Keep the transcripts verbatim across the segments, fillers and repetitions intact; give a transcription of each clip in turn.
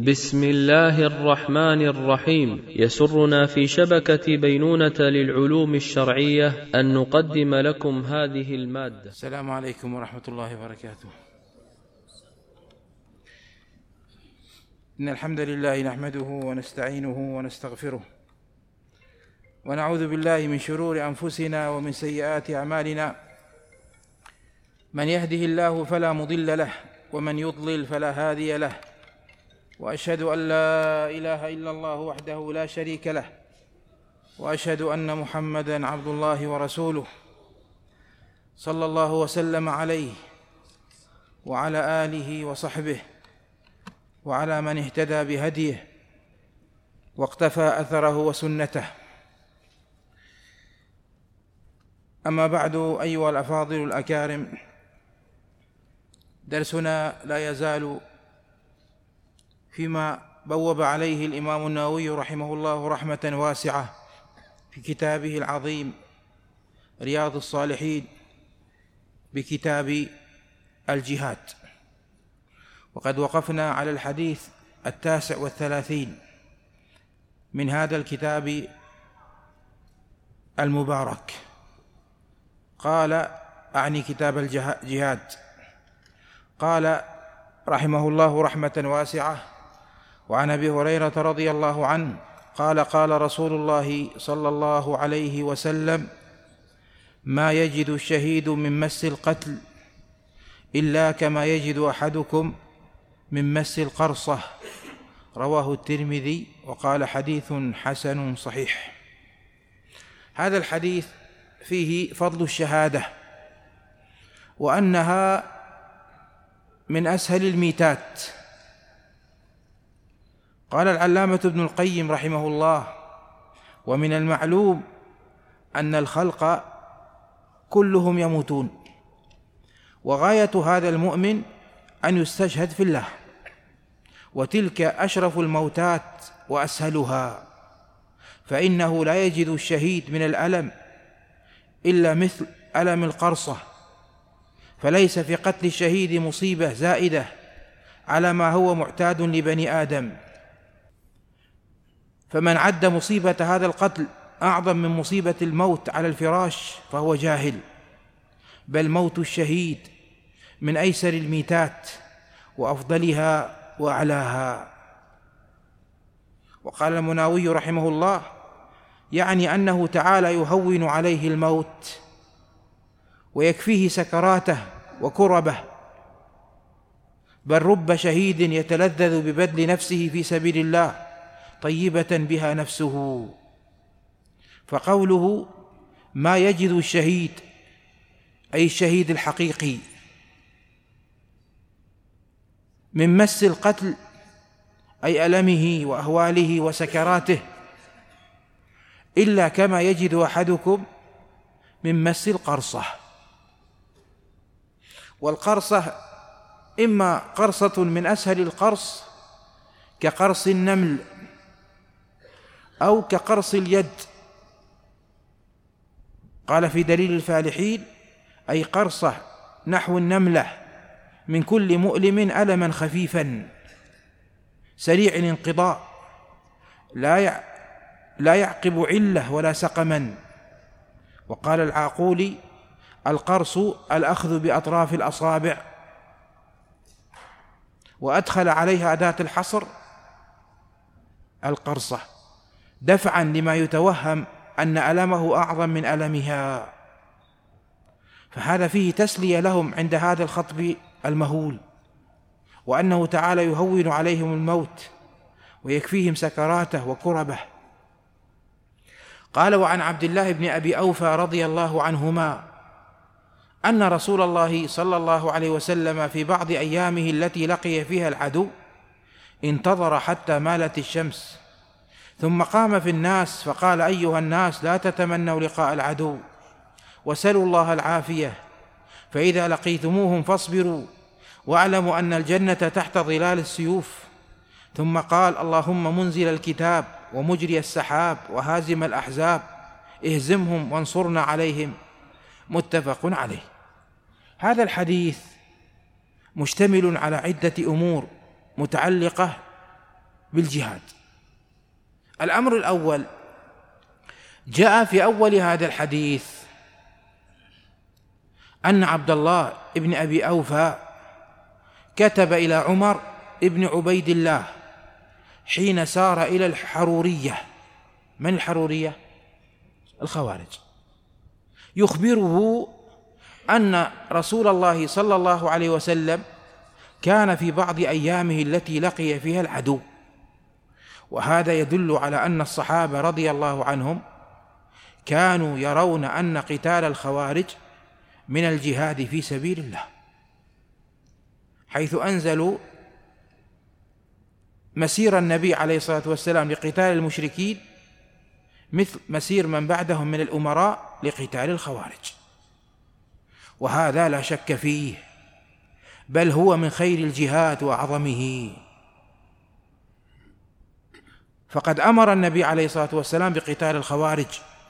بسم الله الرحمن الرحيم. يسرنا في شبكة بينونة للعلوم الشرعية أن نقدم لكم هذه المادة. السلام عليكم ورحمة الله وبركاته. إن الحمد لله نحمده ونستعينه ونستغفره، ونعوذ بالله من شرور أنفسنا ومن سيئات أعمالنا. من يهده الله فلا مضل له، ومن يضلل فلا هادي له، وأشهد أن لا إله إلا الله وحده لا شريك له، وأشهد أن محمدًا عبد الله ورسوله، صلى الله وسلم عليه وعلى آله وصحبه وعلى من اهتدى بهديه واقتفى أثره وسنته. أما بعد، أيها الأفاضل الأكارم، درسنا لا يزال فيما بوب عليه الإمام النووي رحمه الله رحمة واسعة في كتابه العظيم رياض الصالحين بكتاب الجهاد، وقد وقفنا على الحديث التاسع والثلاثين من هذا الكتاب المبارك. قال، أعني كتاب الجهاد، قال رحمه الله رحمة واسعة: وعن أبي هريرة رضي الله عنه قال: قال رسول الله صلى الله عليه وسلم: ما يجد الشهيد من مس القتل إلا كما يجد أحدكم من مس القرصة. رواه الترمذي، وقال: حديث حسن صحيح. هذا الحديث فيه فضل الشهادة، وأنها من أسهل الميتات. قال العلامة ابن القيم رحمه الله: ومن المعلوم أن الخلق كلهم يموتون، وغاية هذا المؤمن أن يستشهد في الله، وتلك أشرف الموتات وأسهلها، فإنه لا يجد الشهيد من الألم إلا مثل ألم القرصة، فليس في قتل الشهيد مصيبة زائدة على ما هو معتاد لبني آدم. فمن عد مصيبة هذا القتل أعظم من مصيبة الموت على الفراش فهو جاهل، بل موت الشهيد من أيسر الميتات وأفضلها وأعلاها. وقال المناوي رحمه الله: يعني أنه تعالى يهون عليه الموت ويكفيه سكراته وكربه، بل رب شهيد يتلذذ ببذل نفسه في سبيل الله طيبة بها نفسه. فقوله ما يجد الشهيد أي الشهيد الحقيقي من مس القتل أي ألمه وأهواله وسكراته إلا كما يجد أحدكم من مس القرصة. والقرصة إما قرصة من أسهل القرص كقرص النمل، أو كقرص اليد. قال في دليل الفالحين: أي قرصة نحو النملة من كل مؤلم ألما خفيفا سريع الانقضاء، لا لا يعقب علة ولا سقما. وقال العاقولي: القرص الأخذ بأطراف الأصابع، وأدخل عليها أداة الحصر القرصة دفعا لما يتوهم أن ألمه أعظم من ألمها. فهذا فيه تسلية لهم عند هذا الخطب المهول، وأنه تعالى يهون عليهم الموت ويكفيهم سكراته وكربه. قال: وعن عبد الله بن أبي أوفى رضي الله عنهما أن رسول الله صلى الله عليه وسلم في بعض أيامه التي لقي فيها العدو انتظر حتى مالت الشمس، ثم قام في الناس فقال: أيها الناس، لا تتمنوا لقاء العدو وسلوا الله العافية، فإذا لقيتموهم فاصبروا واعلموا أن الجنة تحت ظلال السيوف. ثم قال: اللهم منزل الكتاب ومجري السحاب وهازم الأحزاب، اهزمهم وانصرنا عليهم. متفق عليه. هذا الحديث مشتمل على عدة أمور متعلقة بالجهاد. الأمر الأول جاء في أول هذا الحديث أن عبد الله ابن أبي أوفى كتب إلى عمر ابن عبيد الله حين سار إلى الحرورية. من الحرورية؟ الخوارج. يخبره أن رسول الله صلى الله عليه وسلم كان في بعض أيامه التي لقي فيها العدو، وهذا يدل على أن الصحابة رضي الله عنهم كانوا يرون أن قتال الخوارج من الجهاد في سبيل الله، حيث أنزلوا مسير النبي عليه الصلاة والسلام لقتال المشركين مثل مسير من بعدهم من الأمراء لقتال الخوارج، وهذا لا شك فيه، بل هو من خير الجهاد وأعظمه. فقد أمر النبي عليه الصلاة والسلام بقتال الخوارج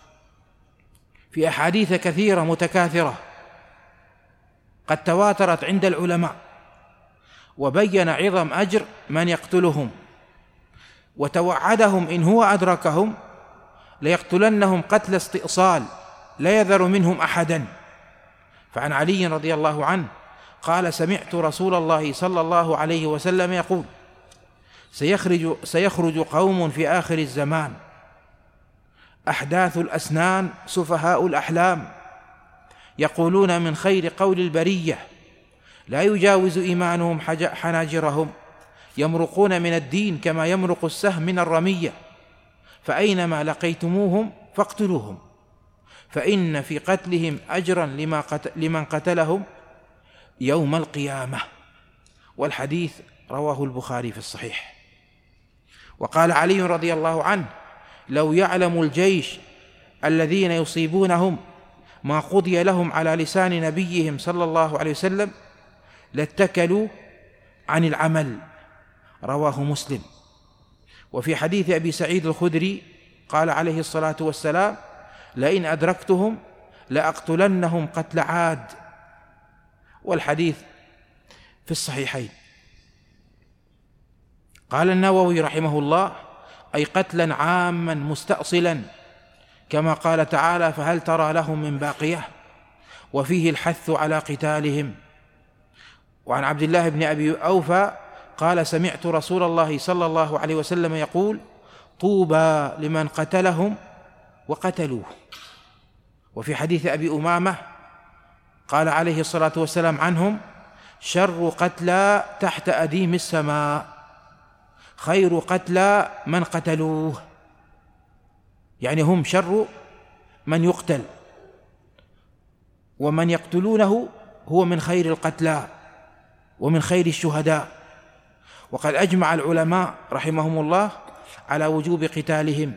في أحاديث كثيرة متكاثرة قد تواترت عند العلماء، وبين عظم أجر من يقتلهم، وتوعدهم إن هو أدركهم ليقتلنهم قتل استئصال لا يذر منهم أحدا. فعن علي رضي الله عنه قال: سمعت رسول الله صلى الله عليه وسلم يقول: سيخرج, سيخرج قوم في آخر الزمان أحداث الأسنان سفهاء الأحلام، يقولون من خير قول البرية لا يجاوز إيمانهم حناجرهم، يمرقون من الدين كما يمرق السهم من الرمية، فأينما لقيتموهم فاقتلوهم، فإن في قتلهم أجرا لما قتل لمن قتلهم يوم القيامة. والحديث رواه البخاري في الصحيح. وقال علي رضي الله عنه: لو يعلم الجيش الذين يصيبونهم ما قضي لهم على لسان نبيهم صلى الله عليه وسلم لاتكلوا عن العمل. رواه مسلم. وفي حديث أبي سعيد الخدري قال عليه الصلاة والسلام: لئن أدركتهم لأقتلنهم قتل عاد. والحديث في الصحيحين. قال النووي رحمه الله: أي قتلا عاما مستأصلا، كما قال تعالى: فهل ترى لهم من باقية، وفيه الحث على قتالهم. وعن عبد الله بن أبي أوفى قال: سمعت رسول الله صلى الله عليه وسلم يقول: طوبى لمن قتلهم وقتلوه. وفي حديث أبي أمامة قال عليه الصلاة والسلام عنهم: شر قتلى تحت أديم السماء، خير قتلى من قتلوه، يعني هم شر من يقتل، ومن يقتلونه هو من خير القتلى ومن خير الشهداء. وقد أجمع العلماء رحمهم الله على وجوب قتالهم.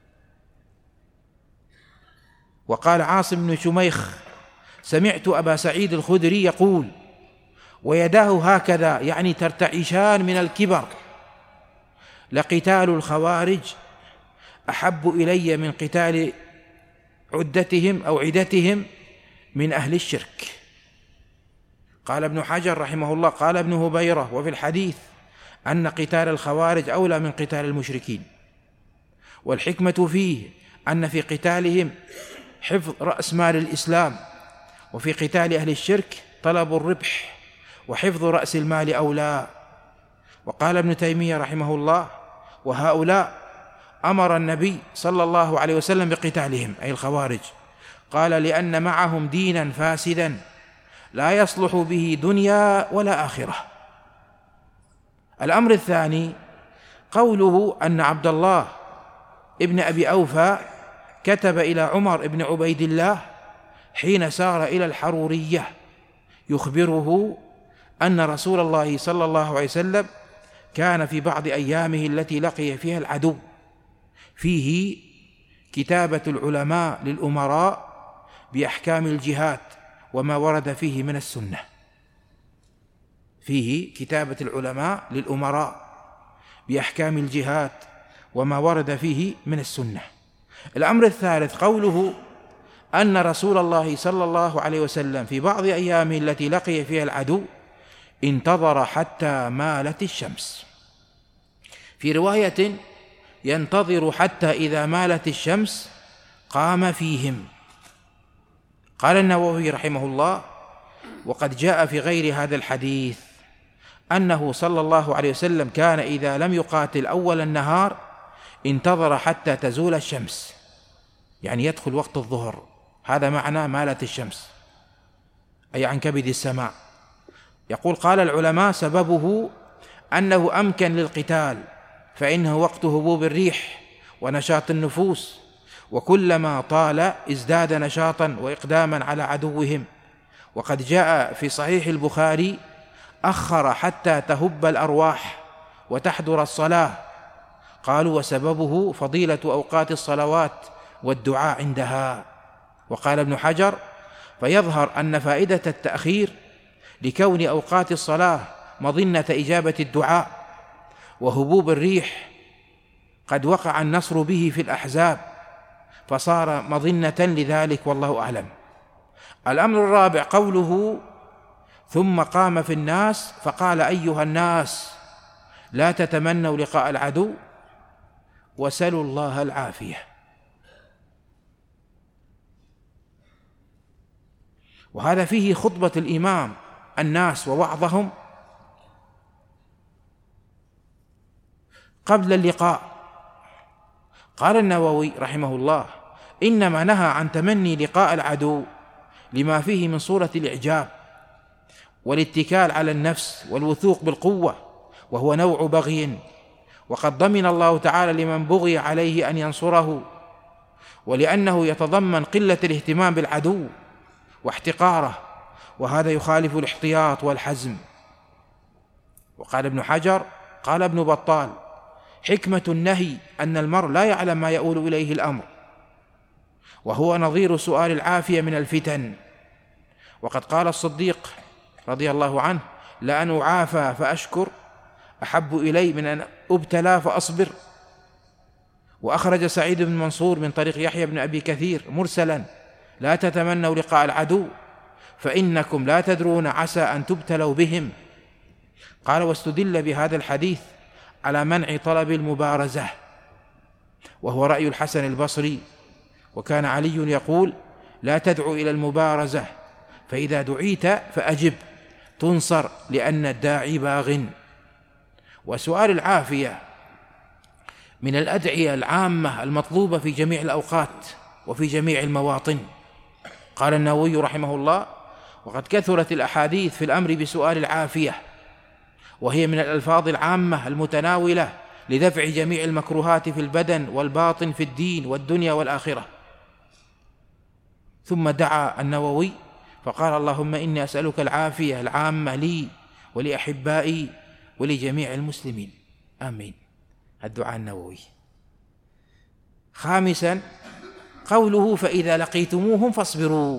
وقال عاصم بن شميخ: سمعت أبا سعيد الخدري يقول: ويداه هكذا، يعني ترتعشان من الكبر، لقتال الخوارج أحب إلي من قتال عدتهم أو عدتهم من أهل الشرك. قال ابن حجر رحمه الله: قال ابن هبيرة: وفي الحديث أن قتال الخوارج أولى من قتال المشركين، والحكمة فيه أن في قتالهم حفظ رأس مال الإسلام، وفي قتال أهل الشرك طلب الربح وحفظ رأس المال أولى. وقال ابن تيمية رحمه الله: وهؤلاء أمر النبي صلى الله عليه وسلم بقتالهم، أي الخوارج، قال: لأن معهم دينا فاسدا لا يصلح به دنيا ولا آخرة. الأمر الثاني قوله أن عبد الله ابن أبي أوفى كتب إلى عمر ابن عبيد الله حين سار إلى الحرورية، يخبره أن رسول الله صلى الله عليه وسلم كان في بعض أيامه التي لقي فيها العدو، فيه كتابة العلماء للأمراء بأحكام الجهاد وما ورد فيه من السنة. فيه كتابة العلماء للأمراء بأحكام الجهاد وما ورد فيه من السنة. الأمر الثالث قوله أن رسول الله صلى الله عليه وسلم في بعض أيامه التي لقي فيها العدو انتظر حتى مالت الشمس. في رواية ينتظر حتى إذا مالت الشمس قام فيهم. قال النووي رحمه الله: وقد جاء في غير هذا الحديث أنه صلى الله عليه وسلم كان إذا لم يقاتل أول النهار انتظر حتى تزول الشمس، يعني يدخل وقت الظهر، هذا معنى مالت الشمس أي عن كبد السماء. يقول: قال العلماء: سببه أنه أمكن للقتال، فإنه وقت هبوب الريح ونشاط النفوس، وكلما طال ازداد نشاطا وإقداما على عدوهم. وقد جاء في صحيح البخاري: أخر حتى تهب الأرواح وتحضر الصلاة. قالوا: وسببه فضيلة أوقات الصلوات والدعاء عندها. وقال ابن حجر: فيظهر أن فائدة التأخير لكون أوقات الصلاة مظنة إجابة الدعاء، وهبوب الريح قد وقع النصر به في الأحزاب فصار مظنة لذلك، والله أعلم. الأمر الرابع قوله: ثم قام في الناس فقال: أيها الناس لا تتمنوا لقاء العدو وسلوا الله العافية. وهذا فيه خطبة الإمام الناس ووعظهم قبل اللقاء. قال النووي رحمه الله: إنما نهى عن تمني لقاء العدو لما فيه من صورة الإعجاب والاتكال على النفس والوثوق بالقوة، وهو نوع بغي، وقد ضمن الله تعالى لمن بغي عليه أن ينصره، ولأنه يتضمن قلة الاهتمام بالعدو واحتقاره، وهذا يخالف الاحتياط والحزم. وقال ابن حجر: قال ابن بطال: حكمة النهي أن المرء لا يعلم ما يؤول إليه الأمر، وهو نظير سؤال العافية من الفتن. وقد قال الصديق رضي الله عنه: لأن أعافى فأشكر أحب إلي من أن أبتلى فأصبر. وأخرج سعيد بن منصور من طريق يحيى بن أبي كثير مرسلا: لا تتمنوا لقاء العدو فإنكم لا تدرون عسى أن تبتلوا بهم. قال: واستدل بهذا الحديث على منع طلب المبارزة، وهو رأي الحسن البصري. وكان علي يقول: لا تدعو إلى المبارزة، فإذا دعيت فأجب تنصر، لأن الداعي باغ. وسؤال العافية من الأدعية العامة المطلوبة في جميع الأوقات وفي جميع المواطن. قال النووي رحمه الله: وقد كثرت الأحاديث في الأمر بسؤال العافية، وهي من الألفاظ العامة المتناولة لدفع جميع المكروهات في البدن والباطن في الدين والدنيا والآخرة. ثم دعا النووي فقال: اللهم إني أسألك العافية العامة لي ولأحبائي ولجميع المسلمين، آمين. الدعاء النووي. خامسا قوله: فإذا لقيتموهم فاصبروا.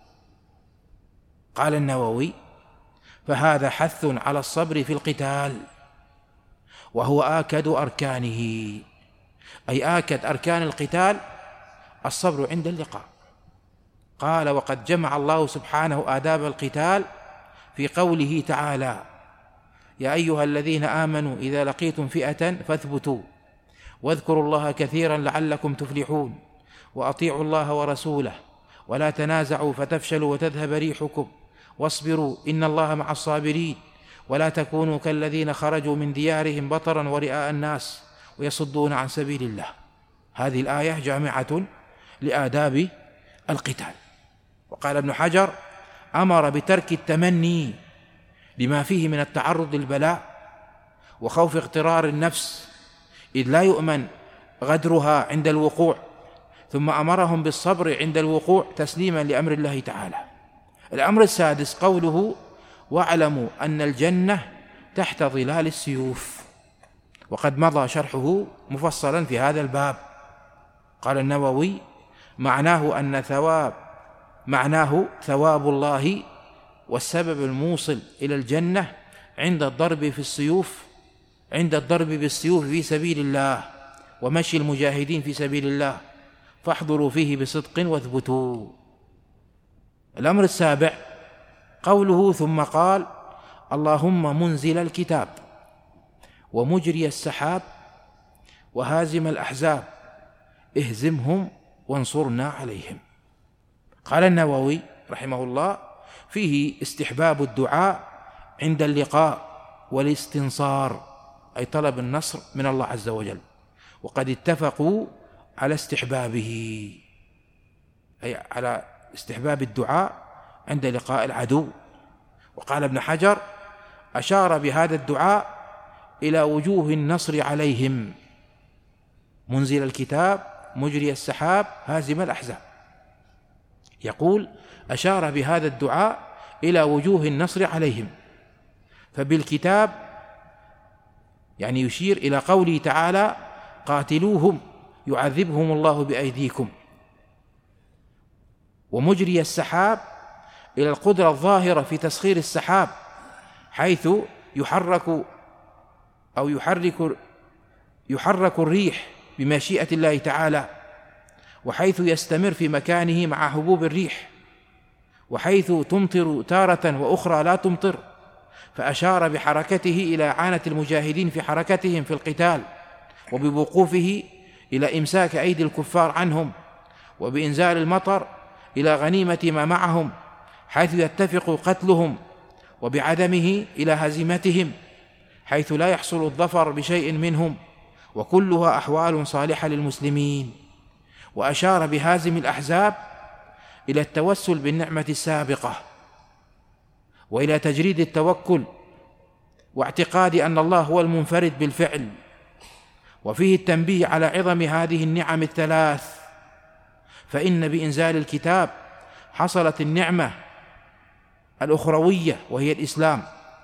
قال النووي: فهذا حث على الصبر في القتال، وهو آكد أركانه، أي آكد أركان القتال الصبر عند اللقاء. قال: وقد جمع الله سبحانه آداب القتال في قوله تعالى: يا أيها الذين آمنوا إذا لقيتم فئة فاثبتوا واذكروا الله كثيرا لعلكم تفلحون وأطيعوا الله ورسوله ولا تنازعوا فتفشلوا وتذهب ريحكم واصبروا إن الله مع الصابرين ولا تكونوا كالذين خرجوا من ديارهم بطرا ورئاء الناس ويصدون عن سبيل الله. هذه الآية جامعة لآداب القتال. وقال ابن حجر: أمر بترك التمني لما فيه من التعرض للبلاء وخوف اغترار النفس، إذ لا يؤمن غدرها عند الوقوع، ثم أمرهم بالصبر عند الوقوع تسليما لأمر الله تعالى. الأمر السادس قوله: واعلموا أن الجنة تحت ظلال السيوف، وقد مضى شرحه مفصلا في هذا الباب. قال النووي: معناه أن ثواب معناه ثواب الله والسبب الموصل إلى الجنة عند الضرب في السيوف عند الضرب بالسيوف في سبيل الله ومشي المجاهدين في سبيل الله، فاحضروا فيه بصدق واثبتوا. الأمر السابع قوله: ثم قال: اللهم منزل الكتاب ومجري السحاب وهازم الأحزاب اهزمهم وانصرنا عليهم. قال النووي رحمه الله: فيه استحباب الدعاء عند اللقاء والاستنصار، أي طلب النصر من الله عز وجل، وقد اتفقوا على استحبابه، أي على استحباب الدعاء عند لقاء العدو. وقال ابن حجر: أشار بهذا الدعاء إلى وجوه النصر عليهم، منزل الكتاب مجري السحاب هازم الأحزاب. يقول: أشار بهذا الدعاء إلى وجوه النصر عليهم، فبالكتاب يعني يشير إلى قوله تعالى: قاتلوهم يعذبهم الله بأيديكم. ومجري السحاب إلى القدرة الظاهرة في تسخير السحاب، حيث يحرك أو يحرك يحرك الريح بمشيئة الله تعالى، وحيث يستمر في مكانه مع هبوب الريح، وحيث تمطر تارة وأخرى لا تمطر، فأشار بحركته إلى إعانة المجاهدين في حركتهم في القتال، وبوقوفه إلى إمساك أيدي الكفار عنهم، وبإنزال المطر إلى غنيمة ما معهم حيث يتفق قتلهم، وبعدمه إلى هزيمتهم حيث لا يحصل الظفر بشيء منهم، وكلها أحوال صالحة للمسلمين. وأشار بهازم الأحزاب إلى التوسل بالنعمة السابقة، وإلى تجريد التوكل واعتقاد أن الله هو المنفرد بالفعل. وفيه التنبيه على عظم هذه النعم الثلاث، فإن بإنزال الكتاب حصلت النعمة الأخروية وهي الإسلام،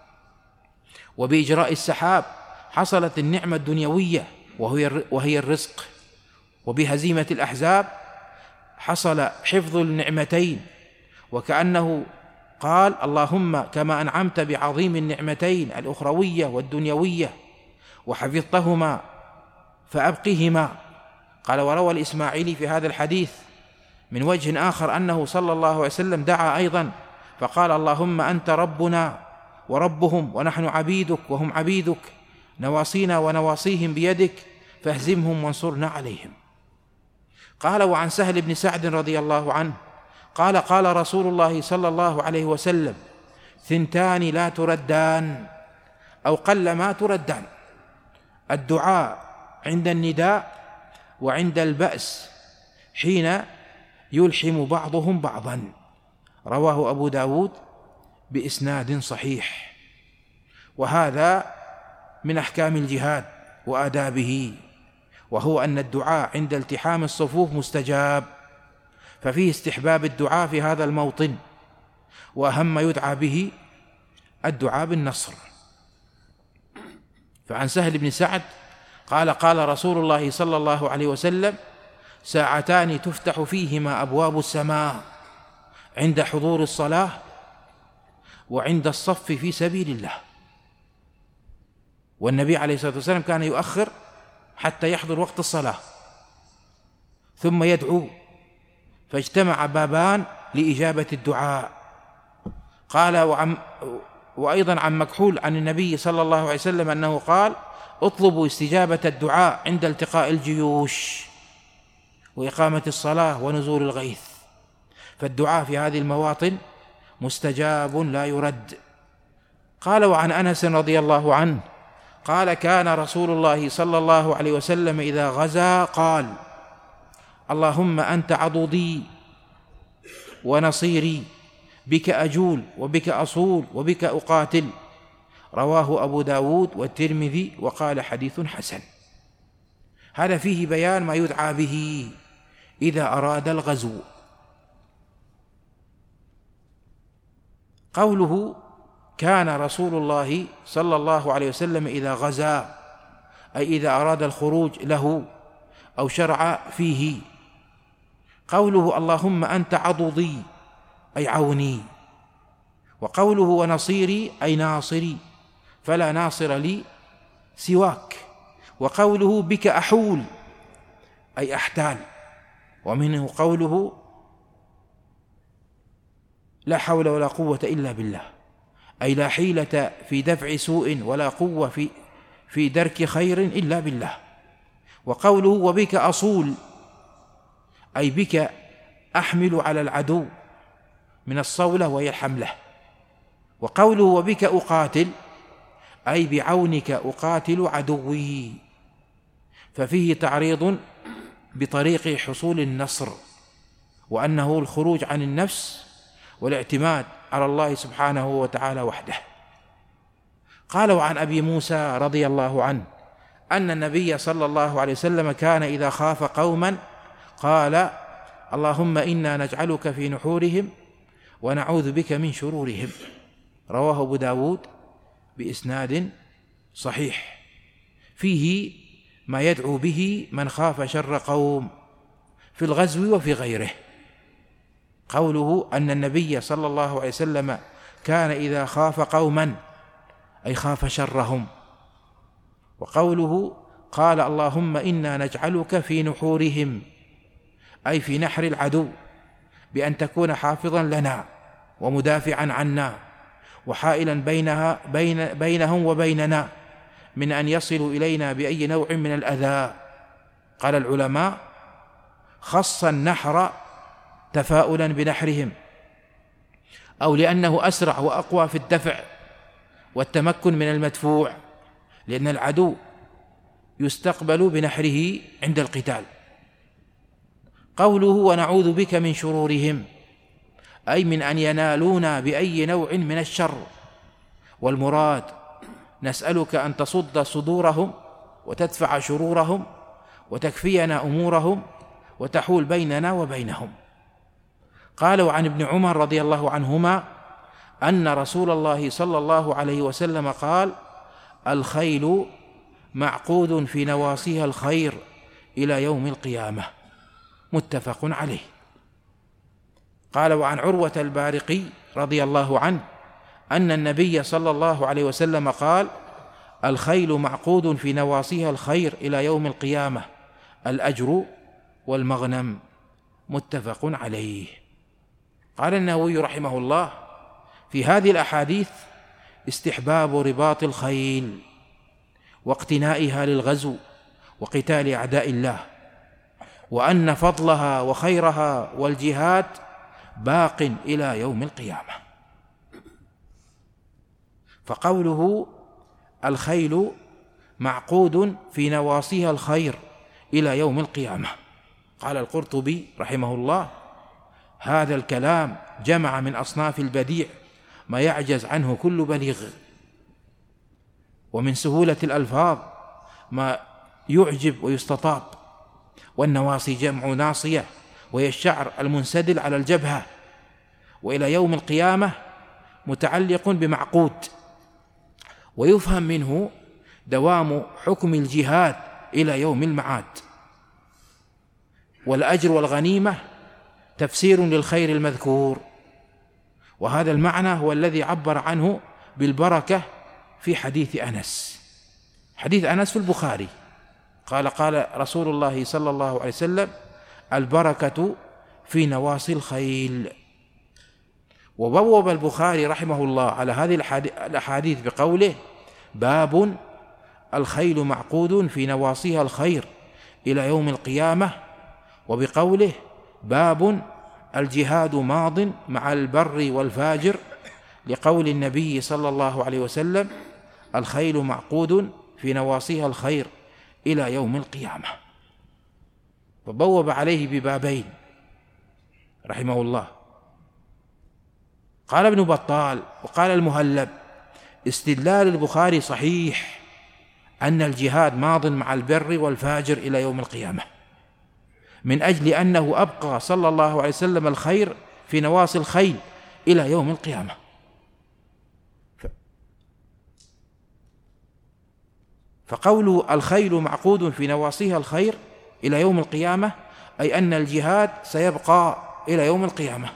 وبإجراء السحاب حصلت النعمة الدنيوية وهي الرزق، وبهزيمة الأحزاب حصل حفظ النعمتين، وكأنه قال: اللهم كما أنعمت بعظيم النعمتين الأخروية والدنيوية وحفظتهما فأبقهما. قال: وروى الإسماعيلي في هذا الحديث من وجه آخر أنه صلى الله عليه وسلم دعا أيضا فقال: اللهم أنت ربنا وربهم ونحن عبيدك وهم عبيدك، نواصينا ونواصيهم بيدك، فاهزمهم وانصرنا عليهم. قال: وعن سهل بن سعد رضي الله عنه قال: قال رسول الله صلى الله عليه وسلم: ثنتان لا تردان، أو قل ما تردان: الدعاء عند النداء وعند البأس حين يلحم بعضهم بعضا. رواه أبو داود بإسناد صحيح. وهذا من أحكام الجهاد وآدابه، وهو أن الدعاء عند التحام الصفوف مستجاب، ففيه استحباب الدعاء في هذا الموطن، وأهم ما يدعى به الدعاء بالنصر. فعن سهل بن سعد قال: قال رسول الله صلى الله عليه وسلم: ساعتان تفتح فيهما أبواب السماء، عند حضور الصلاة وعند الصف في سبيل الله. والنبي عليه الصلاة والسلام كان يؤخر حتى يحضر وقت الصلاة ثم يدعو، فاجتمع بابان لإجابة الدعاء. قال: وعن وأيضا عن مكحول عن النبي صلى الله عليه وسلم أنه قال: اطلبوا استجابة الدعاء عند التقاء الجيوش وإقامة الصلاة ونزول الغيث، فالدعاء في هذه المواطن مستجاب لا يرد. قال: وعن أنس رضي الله عنه قال: كان رسول الله صلى الله عليه وسلم إذا غزا قال: اللهم أنت عضدي ونصيري، بك أجول وبك أصول وبك أقاتل. رواه أبو داود والترمذي وقال: حديث حسن. هذا فيه بيان ما يدعى به إذا أراد الغزو. قوله كان رسول الله صلى الله عليه وسلم إذا غزا، أي إذا أراد الخروج له أو شرع فيه. قوله اللهم أنت عضدي أي عوني، وقوله ونصيري أي ناصري، فلا ناصر لي سواك. وقوله بك أحول أي أحتال، ومنه قوله لا حول ولا قوة إلا بالله، أي لا حيلة في دفع سوء ولا قوة في في درك خير إلا بالله. وقوله وبك أصول أي بك أحمل على العدو من الصولة وهي الحملة. وقوله وبك أقاتل أي بعونك أقاتل عدوي، ففيه تعريض بطريق حصول النصر، وأنه الخروج عن النفس والاعتماد على الله سبحانه وتعالى وحده. قال وعن أبي موسى رضي الله عنه أن النبي صلى الله عليه وسلم كان إذا خاف قوما قال اللهم إنا نجعلك في نحورهم ونعوذ بك من شرورهم. رواه أبو داود بإسناد صحيح، فيه ما يدعو به من خاف شر قوم في الغزو وفي غيره. قوله أن النبي صلى الله عليه وسلم كان إذا خاف قوما أي خاف شرهم. وقوله قال اللهم إنا نجعلك في نحورهم أي في نحر العدو، بأن تكون حافظا لنا ومدافعا عنا وحائلا بينها بين بينهم وبيننا من أن يصلوا إلينا بأي نوع من الأذى. قال العلماء خص النحر تفاؤلا بنحرهم، أو لأنه أسرع وأقوى في الدفع والتمكن من المدفوع، لأن العدو يستقبل بنحره عند القتال. قوله ونعوذ بك من شرورهم أي من أن ينالونا بأي نوع من الشر، والمراد نسألك أن تصد صدورهم وتدفع شرورهم وتكفينا أمورهم وتحول بيننا وبينهم. قالوا عن ابن عمر رضي الله عنهما أن رسول الله صلى الله عليه وسلم قال الخيل معقود في نواصيها الخير إلى يوم القيامة، متفق عليه. قال وعن عروة البارقي رضي الله عنه أن النبي صلى الله عليه وسلم قال الخيل معقود في نواصيها الخير إلى يوم القيامة، الأجر والمغنم، متفق عليه. قال النووي رحمه الله في هذه الأحاديث استحباب رباط الخيل واقتنائها للغزو وقتال أعداء الله، وأن فضلها وخيرها والجهاد باق إلى يوم القيامة. فقوله الخيل معقود في نواصيها الخير إلى يوم القيامة، قال القرطبي رحمه الله هذا الكلام جمع من أصناف البديع ما يعجز عنه كل بليغ، ومن سهولة الألفاظ ما يعجب ويستطاب. والنواصي جمع ناصية وهي الشعر المنسدل على الجبهة، وإلى يوم القيامة متعلق بمعقود، ويفهم منه دوام حكم الجهاد إلى يوم المعاد. والأجر والغنيمة تفسير للخير المذكور، وهذا المعنى هو الذي عبر عنه بالبركة في حديث أنس. حديث أنس في البخاري قال قال رسول الله صلى الله عليه وسلم البركة في نواصي الخيل. وبوب البخاري رحمه الله على هذه الأحاديث بقوله باب الخيل معقود في نواصيها الخير إلى يوم القيامة، وبقوله باب الجهاد ماض مع البر والفاجر، لقول النبي صلى الله عليه وسلم الخيل معقود في نواصيها الخير إلى يوم القيامة. فبوب عليه ببابين رحمه الله. قال ابن بطال وقال المهلب استدلال البخاري صحيح أن الجهاد ماض مع البر والفاجر إلى يوم القيامة، من أجل أنه أبقى صلى الله عليه وسلم الخير في نواصي الخيل إلى يوم القيامة. فقول الخيل معقود في نواصيها الخير إلى يوم القيامة أي أن الجهاد سيبقى إلى يوم القيامة،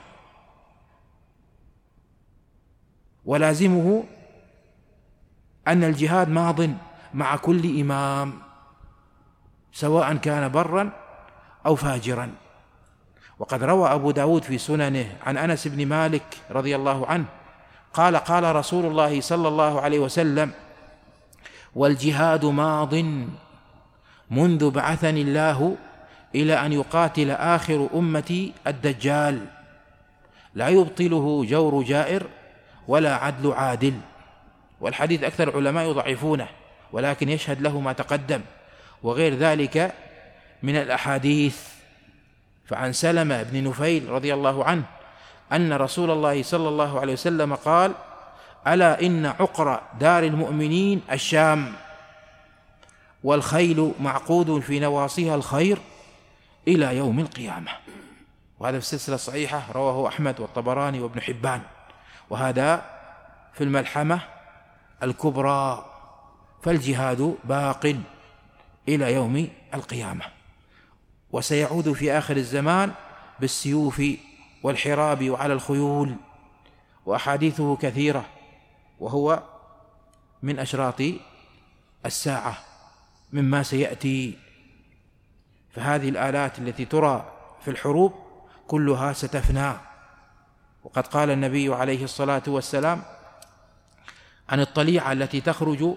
ولازمه أن الجهاد ماض مع كل إمام سواء كان برا أو فاجرا. وقد روى أبو داود في سننه عن أنس بن مالك رضي الله عنه قال قال رسول الله صلى الله عليه وسلم والجهاد ماض منذ بعثني الله إلى أن يقاتل آخر أمتي الدجال، لا يبطله جور جائر ولا عدل عادل. والحديث أكثر العلماء يضعفونه، ولكن يشهد له ما تقدم وغير ذلك من الأحاديث. فعن سلمة بن نفيل رضي الله عنه أن رسول الله صلى الله عليه وسلم قال: ألا إن عقر دار المؤمنين الشام، والخيل معقود في نواصيها الخير إلى يوم القيامة. وهذا في السلسلة الصحيحة، رواه أحمد والطبراني وابن حبان، وهذا في الملحمة الكبرى. فالجهاد باق إلى يوم القيامة، وسيعود في آخر الزمان بالسيوف والحراب وعلى الخيول، وأحاديثه كثيرة، وهو من أشراط الساعة مما سيأتي. فهذه الآلات التي ترى في الحروب كلها ستفنى. وقد قال النبي عليه الصلاة والسلام عن الطليعة التي تخرج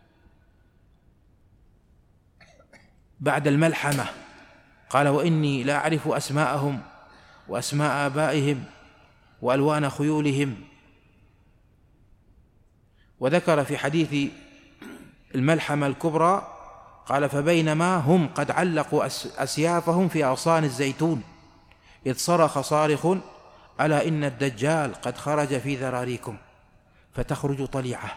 بعد الملحمة، قال: وإني لا أعرف أسماءهم وأسماء آبائهم وألوان خيولهم. وذكر في حديث الملحمة الكبرى قال: فبينما هم قد علقوا أسيافهم في أغصان الزيتون إذ صرخ صارخ: ألا إن الدجال قد خرج في ذراريكم، فتخرج طليعة.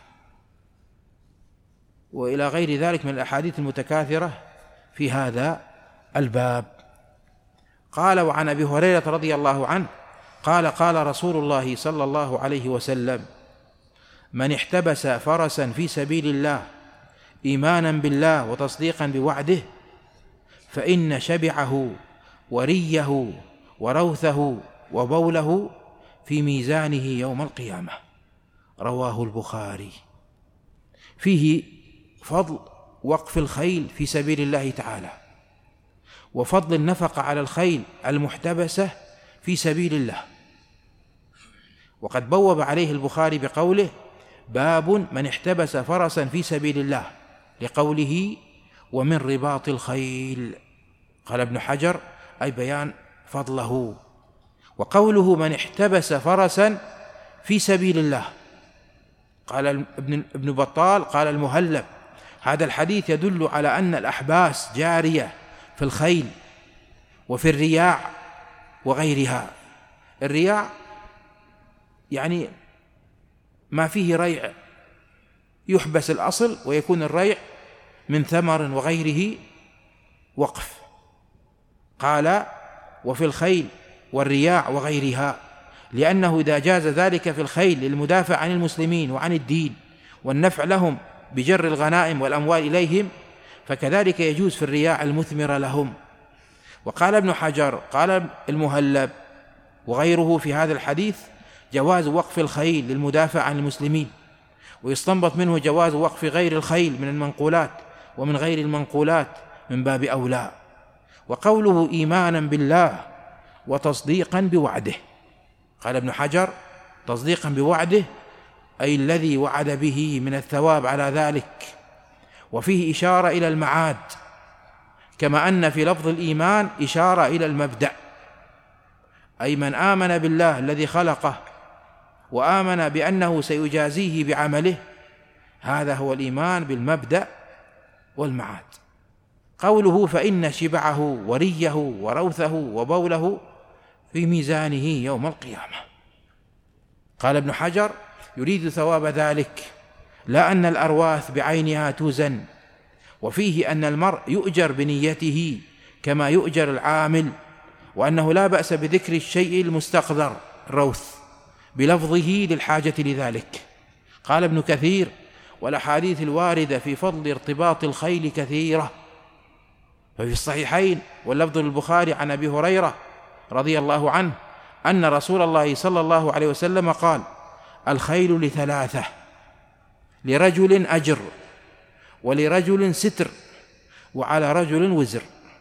وإلى غير ذلك من الأحاديث المتكاثرة في هذا الباب. قال: وعن أبي هريرة رضي الله عنه قال: قال رسول الله صلى الله عليه وسلم: من احتبس فرسا في سبيل الله إيمانا بالله وتصديقا بوعده فإن شبعه وريه وروثه وبوله في ميزانه يوم القيامة. رواه البخاري. فيه فضل وقف الخيل في سبيل الله تعالى، وفضل النفقة على الخيل المحتبسة في سبيل الله. وقد بوب عليه البخاري بقوله: باب من احتبس فرسا في سبيل الله، لقوله: ومن رباط الخيل. قال ابن حجر: أي بيان فضله. وقوله من احتبس فرسا في سبيل الله، قال ابن ابن بطال قال المهلب: هذا الحديث يدل على أن الأحباس جارية في الخيل وفي الرياع وغيرها. الرياع يعني ما فيه ريع، يحبس الأصل ويكون الريع من ثمر وغيره وقف. قال: وفي الخيل والرياع وغيرها، لأنه إذا جاز ذلك في الخيل للمدافع عن المسلمين وعن الدين والنفع لهم بجر الغنائم والأموال إليهم، فكذلك يجوز في الرياع المثمر لهم. وقال ابن حجر قال المهلب وغيره في هذا الحديث جواز وقف الخيل للمدافع عن المسلمين، ويستنبط منه جواز وقف غير الخيل من المنقولات ومن غير المنقولات من باب أولى. وقوله إيمانا بالله وتصديقا بوعده، قال ابن حجر: تصديقا بوعده أي الذي وعد به من الثواب على ذلك. وفيه إشارة إلى المعاد، كما أن في لفظ الإيمان إشارة إلى المبدأ، أي من آمن بالله الذي خلقه وآمن بأنه سيجازيه بعمله، هذا هو الإيمان بالمبدأ والمعاد. قوله فإن شبعه وريه وروثه وبوله في ميزانه يوم القيامة. قال ابن حجر: يريد ثواب ذلك، لا أن الأرواث بعينها توزن. وفيه أن المرء يؤجر بنيته كما يؤجر العامل، وأنه لا بأس بذكر الشيء المستقذر الروث بلفظه للحاجة لذلك. قال ابن كثير: والأحاديث الواردة في فضل ارتباط الخيل كثيرة. ففي الصحيحين واللفظ للبخاري عن أبي هريرة رضي الله عنه أن رسول الله صلى الله عليه وسلم قال: الخيل لثلاثة: لرجل أجر، ولرجل ستر، وعلى رجل وزر.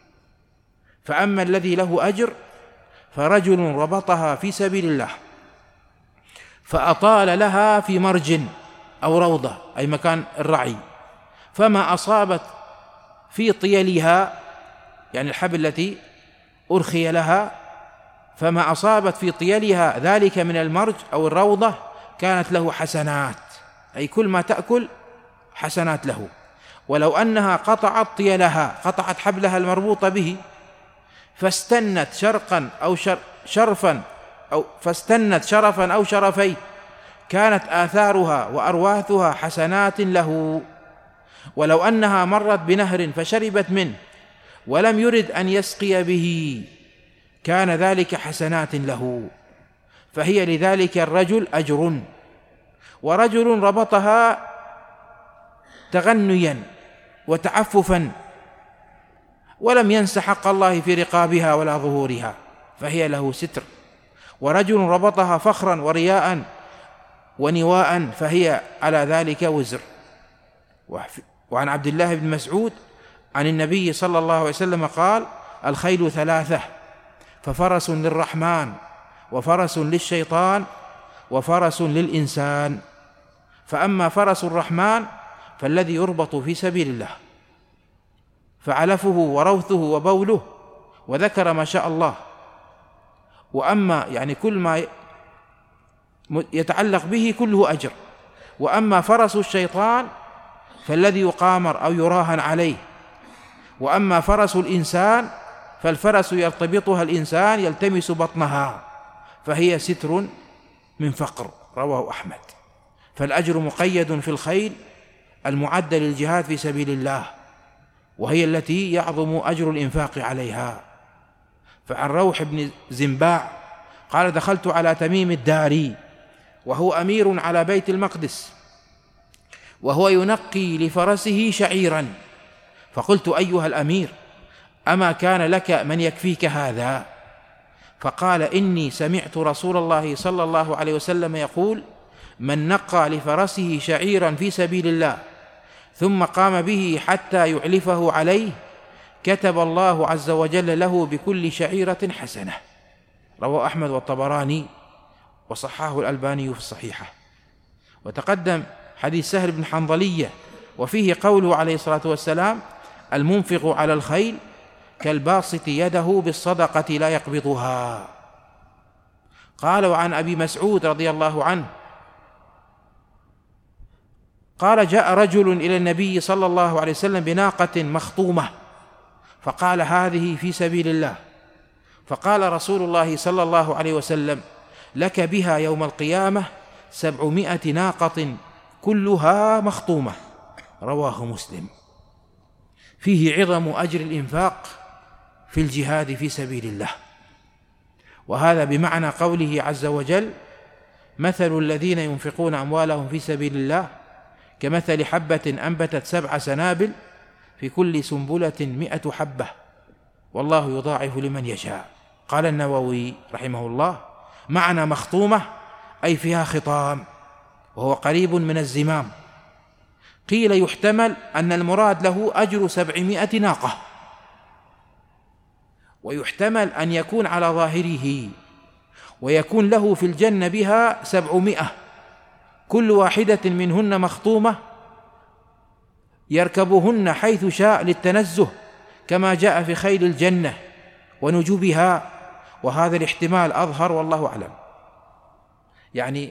فأما الذي له أجر فرجل ربطها في سبيل الله فأطال لها في مرج أو روضة، أي مكان الرعي، فما أصابت في طيلها، يعني الحبل التي أرخي لها، فما أصابت في طيلها ذلك من المرج أو الروضة كانت له حسنات، أي كل ما تأكل حسنات له. ولو أنها قطعت طيلها، قطعت حبلها المربوط به، فاستنت شرقا أو شر شرفا أو فاستنت شرفا أو شرفين، كانت آثارها وأرواثها حسنات له. ولو أنها مرت بنهر فشربت منه ولم يرد أن يسقي به، كان ذلك حسنات له. فهي لذلك الرجل أجر. ورجل ربطها تغنيا وتعففا ولم ينس حق الله في رقابها ولا ظهورها، فهي له ستر. ورجل ربطها فخرا ورياء ونواء، فهي على ذلك وزر. وعن عبد الله بن مسعود عن النبي صلى الله عليه وسلم قال: الخيل ثلاثة، ففرس للرحمن، وفرس للشيطان، وفرس للإنسان. فأما فرس الرحمن فالذي يربط في سبيل الله، فعلفه وروثه وبوله، وذكر ما شاء الله. وأما يعني كل ما يتعلق به كله أجر. وأما فرس الشيطان فالذي يقامر أو يراهن عليه. وأما فرس الإنسان فالفرس يرتبطها الإنسان يلتمس بطنها، فهي ستر من فقر. رواه أحمد. فالأجر مقيد في الخيل المعدة للجهاد في سبيل الله، وهي التي يعظم أجر الإنفاق عليها. فعن روح بن زنباع قال: دخلت على تميم الداري وهو أمير على بيت المقدس، وهو ينقي لفرسه شعيرا، فقلت: أيها الأمير، أما كان لك من يكفيك هذا؟ فقال: إني سمعت رسول الله صلى الله عليه وسلم يقول: من نقى لفرسه شعيرا في سبيل الله ثم قام به حتى يعلفه عليه، كتب الله عز وجل له بكل شعيرة حسنة. رواه أحمد والطبراني وصححه الألباني في الصحيحة. وتقدم حديث سهل بن حنظلية وفيه قوله عليه الصلاة والسلام: المنفق على الخيل كالباسط يده بالصدقة لا يقبضها. قال: وعن أبي مسعود رضي الله عنه قال: جاء رجل إلى النبي صلى الله عليه وسلم بناقة مخطومة، فقال: هذه في سبيل الله. فقال رسول الله صلى الله عليه وسلم: لك بها يوم القيامة سبعمائة ناقة كلها مخطومة. رواه مسلم. فيه عظم أجر الإنفاق في الجهاد في سبيل الله. وهذا بمعنى قوله عز وجل: مثل الذين ينفقون أموالهم في سبيل الله كمثل حبة أنبتت سبع سنابل في كل سنبلة مئة حبة والله يضاعف لمن يشاء. قال النووي رحمه الله: معنى مخطومة أي فيها خطام، وهو قريب من الزمام. قيل يحتمل أن المراد له أجر سبعمائة ناقة، ويحتمل أن يكون على ظاهره، ويكون له في الجنة بها سبعمائة كل واحدة منهن مخطومة يركبهن حيث شاء للتنزه، كما جاء في خيل الجنة ونجوبها. وهذا الاحتمال أظهر والله أعلم. يعني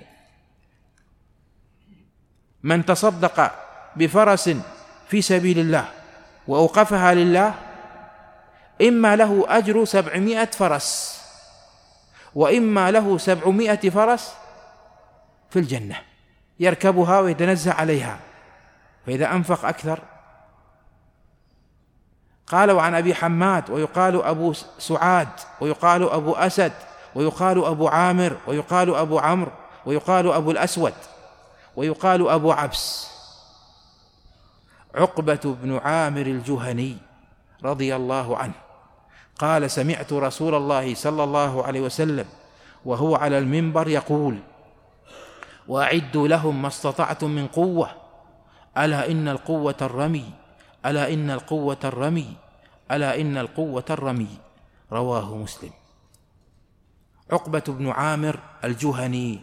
من تصدق بفرس في سبيل الله وأوقفها لله، إما له أجر سبعمائة فرس، وإما له سبعمائة فرس في الجنة يركبها ويتنزه عليها، فإذا أنفق أكثر. قال: وعن أبي حماد ويقال أبو سعاد ويقال أبو أسد ويقال أبو عامر ويقال أبو عمرو ويقال أبو الأسود ويقال أبو عبس، عقبة بن عامر الجهني رضي الله عنه قال: سمعت رسول الله صلى الله عليه وسلم وهو على المنبر يقول: وأعدوا لهم ما استطعتم من قوة، ألا إن القوة الرمي، ألا إن القوة الرمي، ألا إن القوة الرمي. رواه مسلم. عقبة بن عامر الجهني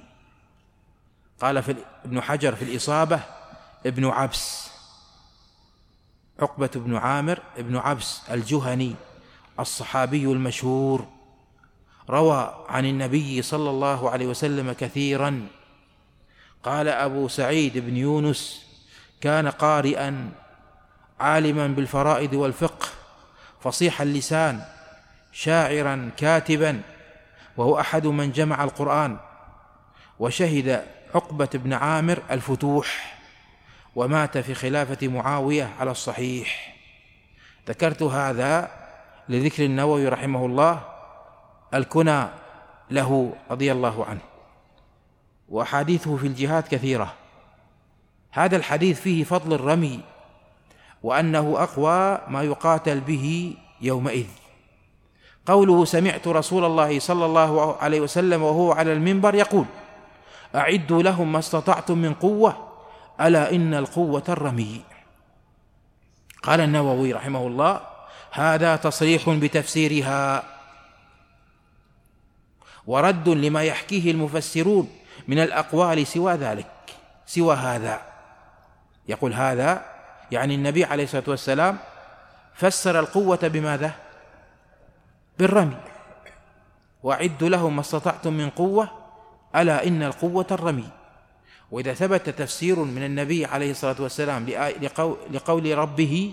قال في ابن حجر في الإصابة: ابن عبس. عقبة بن عامر بن عبس الجهني الصحابي المشهور، روى عن النبي صلى الله عليه وسلم كثيرا. قال أبو سعيد بن يونس: كان قارئا عالما بالفرائض والفقه، فصيح اللسان، شاعرا كاتبا، وهو أحد من جمع القرآن، وشهد عقبة بن عامر الفتوح، ومات في خلافة معاوية على الصحيح. ذكرت هذا لذكر النووي رحمه الله الكنى له رضي الله عنه، وأحاديثه في الجهاد كثيرة. هذا الحديث فيه فضل الرمي، وأنه أقوى ما يقاتل به يومئذ. قوله: سمعت رسول الله صلى الله عليه وسلم وهو على المنبر يقول: أعدوا لهم ما استطعتم من قوة، ألا إن القوة الرمي. قال النووي رحمه الله: هذا تصريح بتفسيرها ورد لما يحكيه المفسرون من الأقوال سوى ذلك سوى هذا. يقول هذا يعني النبي عليه الصلاة والسلام فسر القوة بماذا؟ بالرمي. وأعدوا لهم ما استطعتم من قوة، ألا إن القوة الرمي. وإذا ثبت تفسير من النبي عليه الصلاة والسلام لقول ربه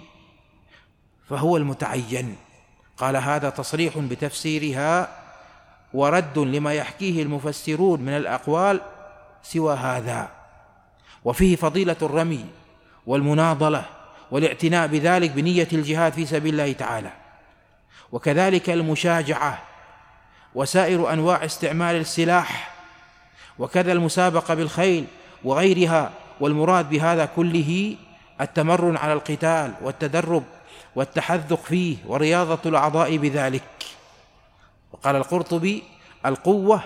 فهو المتعين. قال: هذا تصريح بتفسيرها ورد لما يحكيه المفسرون من الأقوال سوى هذا. وفيه فضيلة الرمي والمناضلة والاعتناء بذلك بنية الجهاد في سبيل الله تعالى، وكذلك المشاجعة وسائر أنواع استعمال السلاح، وكذا المسابقة بالخيل وغيرها. والمراد بهذا كله التمرن على القتال والتدرب والتحذق فيه ورياضة الأعضاء بذلك. وقال القرطبي: القوة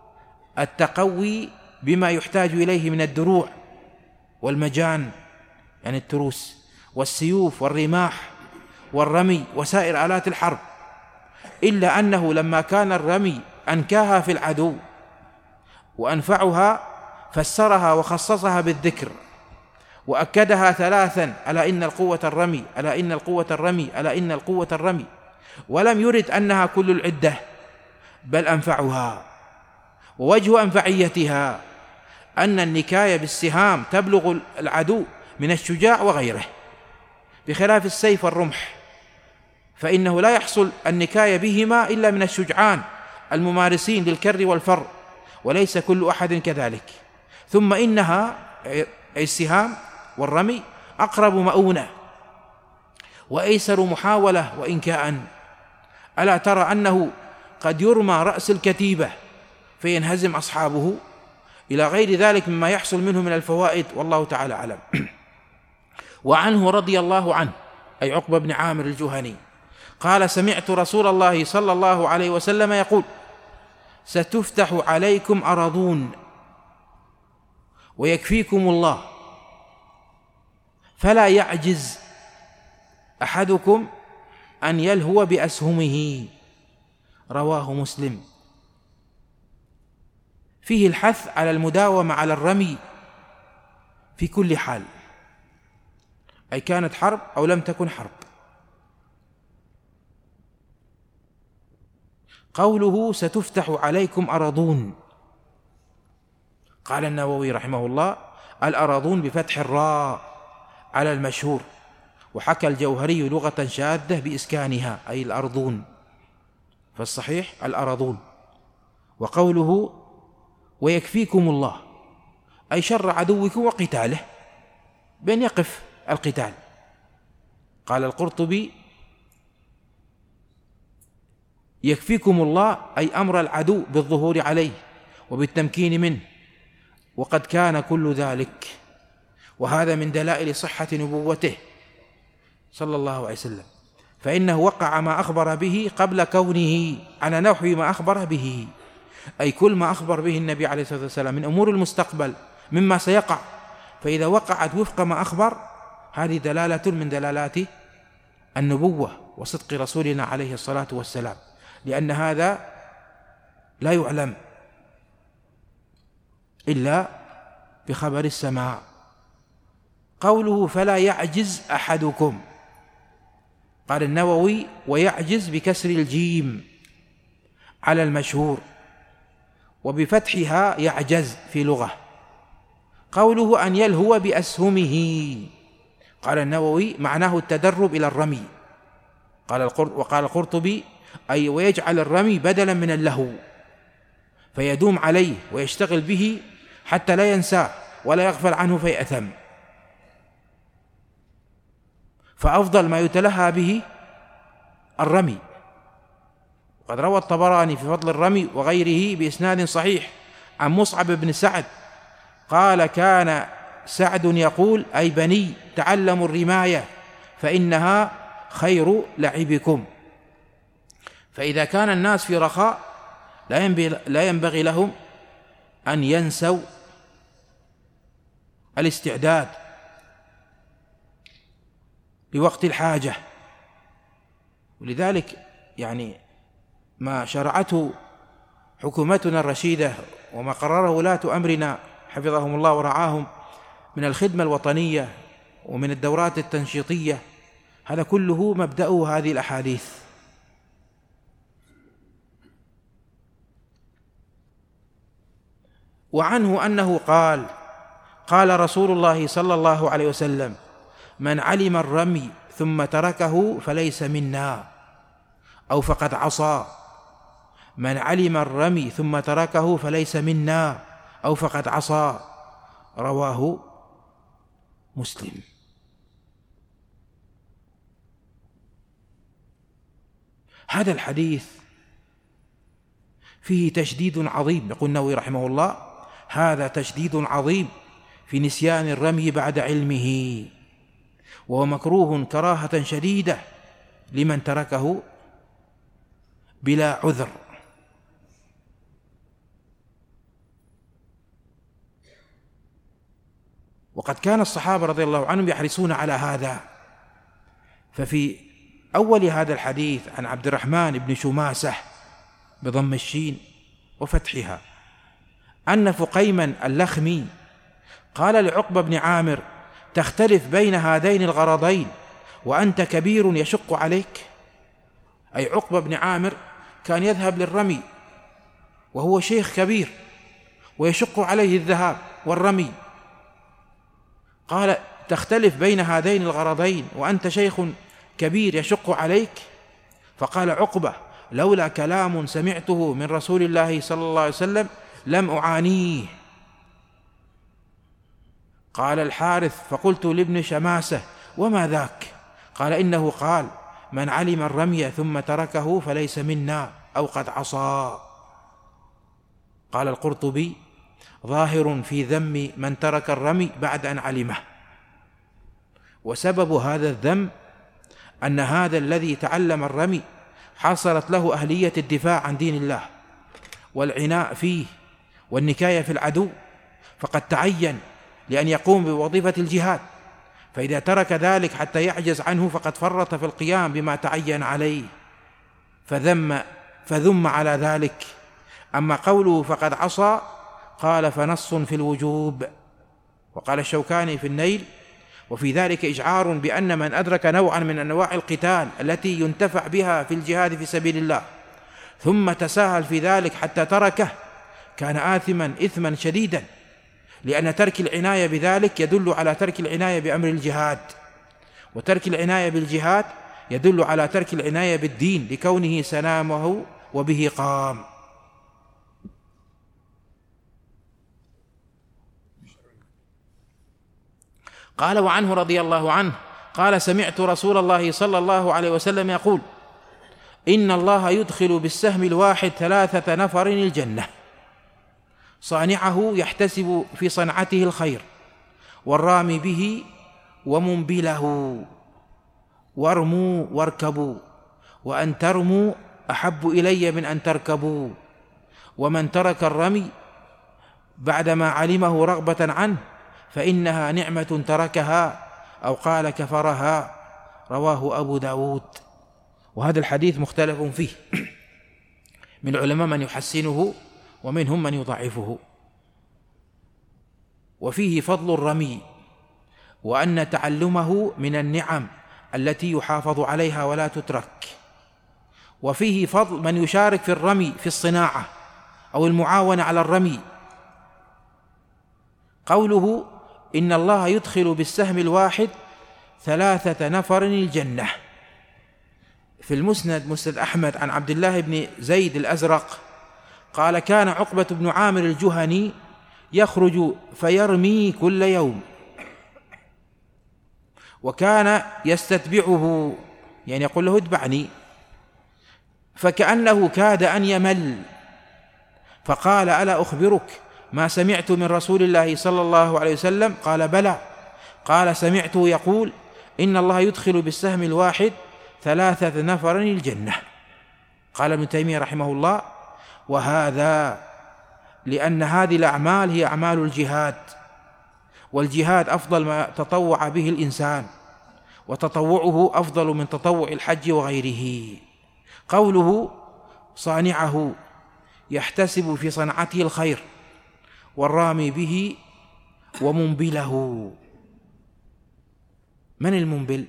التقوي بما يحتاج إليه من الدروع والمجان، يعني التروس والسيوف والرماح والرمي وسائر آلات الحرب، إلا أنه لما كان الرمي أنكاها في العدو وأنفعها فسرها وخصصها بالذكر وأكدها ثلاثا: ألا إن القوة الرمي، ألا إن القوة الرمي، ألا إن القوة الرمي. ولم يرد أنها كل العدة، بل أنفعها. ووجه أنفعيتها أن النكاية بالسهام تبلغ العدو من الشجاع وغيره، بخلاف السيف والرمح، فإنه لا يحصل النكاية بهما إلا من الشجعان الممارسين للكر والفر، وليس كل أحد كذلك. ثم إنها السهام والرمي أقرب مؤونة وأيسر محاولة وإنكاء. ألا ترى أنه قد يرمى رأس الكتيبة فينهزم أصحابه، إلى غير ذلك مما يحصل منه من الفوائد، والله تعالى أعلم. وعنه رضي الله عنه، أي عقبة بن عامر الجهني، قال: سمعت رسول الله صلى الله عليه وسلم يقول: ستفتح عليكم أراضون ويكفيكم الله، فلا يعجز أحدكم أن يلهو بأسهمه. رواه مسلم. فيه الحث على المداومة على الرمي في كل حال، أي كانت حرب أو لم تكن حرب. قوله: ستفتح عليكم أراضون، قال النووي رحمه الله: الأراضون بفتح الراء على المشهور، وحكى الجوهري لغة شاذة بإسكانها، أي الأرضون، فالصحيح الأراضون. وقوله: ويكفيكم الله، أي شر عدوكم وقتاله، بأن يقف القتال. قال القرطبي: يكفيكم الله أي أمر العدو بالظهور عليه وبالتمكين منه، وقد كان كل ذلك. وهذا من دلائل صحة نبوته صلى الله عليه وسلم، فإنه وقع ما أخبر به قبل كونه على نحو ما أخبر به، أي كل ما أخبر به النبي عليه الصلاة والسلام من أمور المستقبل مما سيقع، فإذا وقعت وفق ما أخبر هذه دلالة من دلالات النبوة وصدق رسولنا عليه الصلاة والسلام، لأن هذا لا يعلم إلا بخبر السماع. قوله: فلا يعجز أحدكم، قال النووي: ويعجز بكسر الجيم على المشهور، وبفتحها يعجز في لغة. قوله أن يلهو بأسهمه، قال النووي: معناه التدرب إلى الرمي. قال وقال القرطبي: أي ويجعل الرمي بدلا من اللهو، فيدوم عليه ويشتغل به حتى لا ينساه ولا يغفل عنه فيأثم. فأفضل ما يتلهى به الرمي. وقد روى الطبراني في فضل الرمي وغيره بإسناد صحيح عن مصعب بن سعد قال: كان سعد يقول: أي بني تعلموا الرماية فإنها خير لعبكم. فإذا كان الناس في رخاء لا ينبغي لهم أن ينسوا الاستعداد لوقت الحاجة. ولذلك يعني ما شرعته حكومتنا الرشيدة وما قرره ولاة أمرنا حفظهم الله ورعاهم من الخدمة الوطنية ومن الدورات التنشيطية، هذا كله مبدأه هذه الأحاديث. وعنه أنه قال: قال رسول الله صلى الله عليه وسلم: من علم الرمي ثم تركه فليس منا، أو فقد عصى. من علم الرمي ثم تركه فليس منا، أو فقد عصى. رواه مسلم. هذا الحديث فيه تشديد عظيم. يقول النووي رحمه الله: هذا تشديد عظيم في نسيان الرمي بعد علمه، وهو مكروه كراهة شديدة لمن تركه بلا عذر. وقد كان الصحابة رضي الله عنهم يحرصون على هذا. ففي أول هذا الحديث عن عبد الرحمن بن شماسة بضم الشين وفتحها أن فقيما اللخمي قال لعقبة بن عامر: تختلف بين هذين الغرضين وأنت كبير يشق عليك. أي عقبة بن عامر كان يذهب للرمي وهو شيخ كبير ويشق عليه الذهاب والرمي. قال: تختلف بين هذين الغرضين وأنت شيخ كبير يشق عليك. فقال عقبة: لولا كلام سمعته من رسول الله صلى الله عليه وسلم لم أعانيه. قال الحارث: فقلت لابن شماسة: وما ذاك؟ قال: إنه قال: من علم الرمي ثم تركه فليس منا، أو قد عصى. قال القرطبي: ظاهر في ذم من ترك الرمي بعد أن علمه. وسبب هذا الذم أن هذا الذي تعلم الرمي حصلت له أهلية الدفاع عن دين الله والعناء فيه والنكاية في العدو، فقد تعين لأن يقوم بوظيفة الجهاد، فإذا ترك ذلك حتى يعجز عنه فقد فرط في القيام بما تعين عليه، فذم فذم على ذلك. أما قوله فقد عصى قال: فنص في الوجوب. وقال الشوكاني في النيل: وفي ذلك إشعار بأن من أدرك نوعا من أنواع القتال التي ينتفع بها في الجهاد في سبيل الله ثم تساهل في ذلك حتى تركه كان آثما إثما شديدا، لأن ترك العناية بذلك يدل على ترك العناية بأمر الجهاد، وترك العناية بالجهاد يدل على ترك العناية بالدين لكونه سنامه وبه قام. قال: وعنه رضي الله عنه قال: سمعت رسول الله صلى الله عليه وسلم يقول: إن الله يدخل بالسهم الواحد ثلاثة نفر الجنة، صانعه يحتسب في صنعته الخير، والرامي به، ومنبله. وارموا واركبوا، وأن ترموا أحب إلي من أن تركبوا. ومن ترك الرمي بعدما علمه رغبة عنه فإنها نعمة تركها، أو قال كفرها. رواه أبو داود. وهذا الحديث مختلف فيه، من العلماء من يحسنه ومنهم من يضعفه. وفيه فضل الرمي، وأن تعلمه من النعم التي يحافظ عليها ولا تترك. وفيه فضل من يشارك في الرمي في الصناعة أو المعاونة على الرمي. قوله إن الله يدخل بالسهم الواحد ثلاثة نفر الجنة. في المسند مسند أحمد عن عبد الله بن زيد الأزرق قال كان عقبة بن عامر الجهني يخرج فيرمي كل يوم، وكان يستتبعه، يعني يقول له اتبعني، فكأنه كاد أن يمل، فقال ألا أخبرك ما سمعت من رسول الله صلى الله عليه وسلم؟ قال بلى. قال سمعته يقول إن الله يدخل بالسهم الواحد ثلاثة نفر الجنة. قال ابن تيمية رحمه الله وهذا لأن هذه الأعمال هي أعمال الجهاد، والجهاد أفضل ما تطوع به الإنسان، وتطوعه أفضل من تطوع الحج وغيره. قوله صانعه يحتسب في صنعته الخير، والرامي به ومنبله. من المنبل؟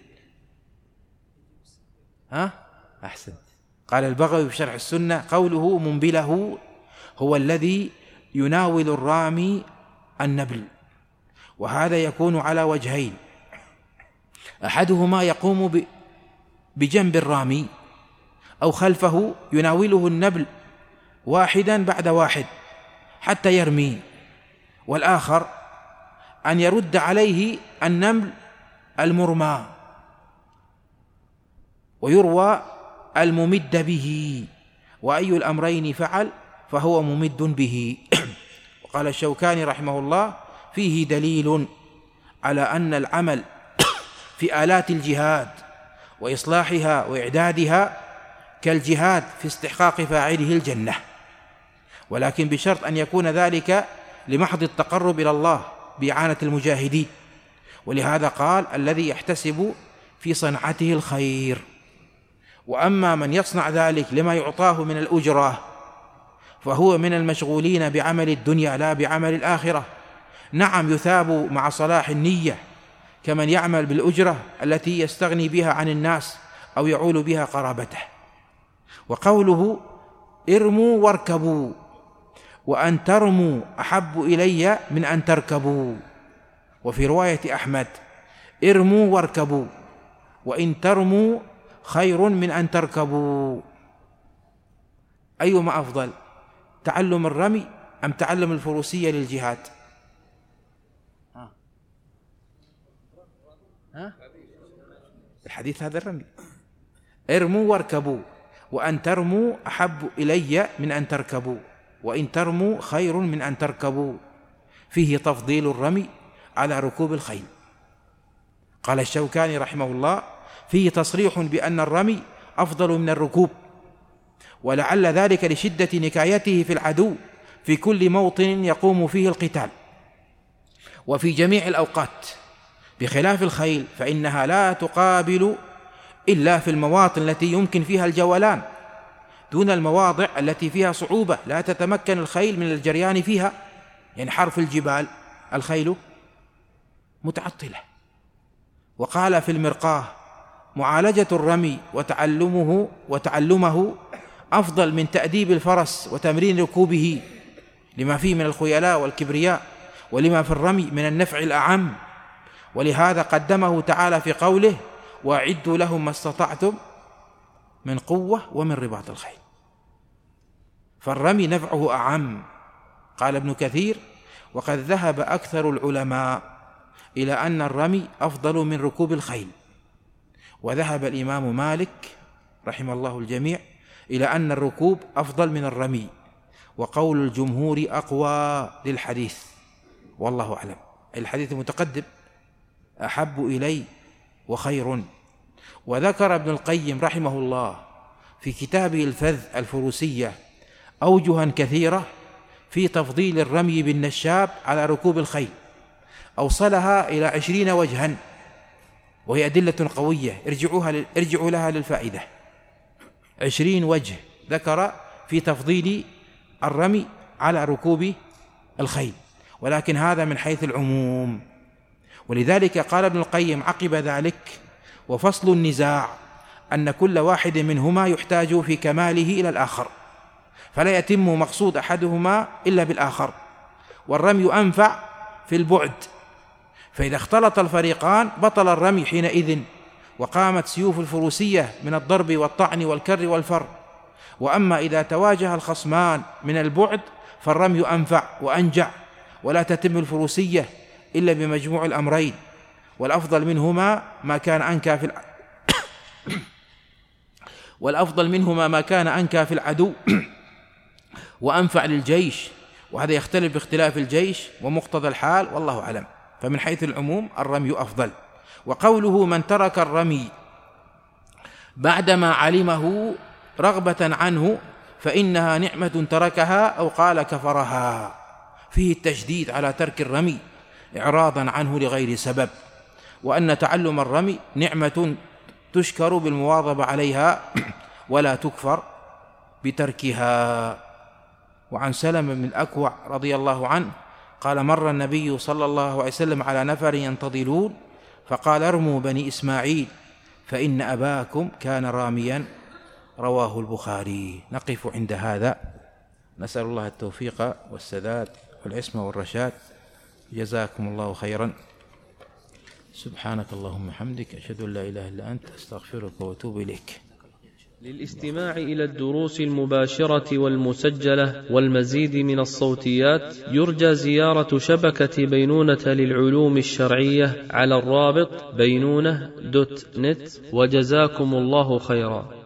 ها؟ أحسن. قال البغوي في شرح السنة قوله منبله هو الذي يناول الرامي النبل، وهذا يكون على وجهين: أحدهما يقوم بجنب الرامي أو خلفه يناوله النبل واحدا بعد واحد حتى يرمي، والآخر أن يرد عليه النمل المرمى ويروى الممد به، وأي الأمرين فعل فهو ممد به. وقال الشوكاني رحمه الله فيه دليل على أن العمل في آلات الجهاد وإصلاحها وإعدادها كالجهاد في استحقاق فاعله الجنة، ولكن بشرط أن يكون ذلك لمحض التقرب إلى الله بإعانة المجاهدين. ولهذا قال الذي يحتسب في صنعته الخير. وأما من يصنع ذلك لما يعطاه من الأجرة فهو من المشغولين بعمل الدنيا لا بعمل الآخرة. نعم يثاب مع صلاح النية كمن يعمل بالأجرة التي يستغني بها عن الناس أو يعول بها قرابته. وقوله ارموا واركبوا، وأن ترموا أحب إلي من أن تركبوا. وفي رواية أحمد ارموا واركبوا، وإن ترموا خير من أن تركبوا. أيما أفضل، تعلم الرمي أم تعلم الفروسية للجهاد؟ ها؟ ها؟ الحديث هذا الرمي. ارموا واركبوا، وأن ترموا أحب إلي من أن تركبوا، وإن ترموا خير من أن تركبوا. فيه تفضيل الرمي على ركوب الخيل. قال الشوكاني رحمه الله فيه تصريح بأن الرمي أفضل من الركوب، ولعل ذلك لشدة نكايته في العدو في كل موطن يقوم فيه القتال وفي جميع الأوقات، بخلاف الخيل فإنها لا تقابل إلا في المواطن التي يمكن فيها الجولان، دون المواضع التي فيها صعوبة لا تتمكن الخيل من الجريان فيها، يعني حرف الجبال الخيل متعطلة. وقال في المرقاه معالجة الرمي وتعلمه وتعلمه أفضل من تأديب الفرس وتمرين ركوبه، لما فيه من الخيلاء والكبرياء، ولما في الرمي من النفع الأعم. ولهذا قدمه تعالى في قوله وأعدوا لهم ما استطعتم من قوة ومن رباط الخيل. فالرمي نفعه أعم. قال ابن كثير وقد ذهب أكثر العلماء إلى أن الرمي أفضل من ركوب الخيل، وذهب الإمام مالك رحمه الله الجميع إلى أن الركوب أفضل من الرمي، وقول الجمهور أقوى للحديث، والله أعلم. الحديث المتقدم أحب إلي وخير. وذكر ابن القيم رحمه الله في كتابه الفذ الفروسية أوجها كثيرة في تفضيل الرمي بالنشاب على ركوب الخيل، أوصلها إلى عشرين وجها، وهي أدلة قوية ارجعوها ارجعوا لها للفائدة. عشرين وجه ذكر في تفضيل الرمي على ركوب الخيل، ولكن هذا من حيث العموم. ولذلك قال ابن القيم عقب ذلك وفصل النزاع أن كل واحد منهما يحتاج في كماله إلى الآخر، فلا يتم مقصود أحدهما إلا بالآخر، والرمي أنفع في البعد، فإذا اختلط الفريقان بطل الرمي حينئذ، وقامت سيوف الفروسية من الضرب والطعن والكر والفر. وأما إذا تواجه الخصمان من البعد فالرمي أنفع وأنجع، ولا تتم الفروسية إلا بمجموع الأمرين، والأفضل منهما ما كان أنكى في الع... والأفضل منهما ما كان أنكى في العدو وأنفع للجيش، وهذا يختلف باختلاف الجيش ومقتضى الحال، والله أعلم. فمن حيث العموم الرمي أفضل. وقوله من ترك الرمي بعدما علمه رغبة عنه فإنها نعمة تركها، أو قال كفرها، فيه التشديد على ترك الرمي إعراضا عنه لغير سبب، وأن تعلم الرمي نعمة تشكر بالمواظبة عليها ولا تكفر بتركها. وعن سلمة بن الأكوع رضي الله عنه قال مر النبي صلى الله عليه وسلم على نفر ينتظلون فقال ارموا بني إسماعيل فإن أباكم كان راميا، رواه البخاري. نقف عند هذا، نسأل الله التوفيق والسداد والعصمة والرشاد. جزاكم الله خيرا. سبحانك اللهم وبحمدك، أشهد أن لا إله إلا أنت، أستغفرك وأتوب إليك. للاستماع إلى الدروس المباشرة والمسجلة والمزيد من الصوتيات يرجى زيارة شبكة بينونة للعلوم الشرعية على الرابط بينونة دوت نت. وجزاكم الله خيرا.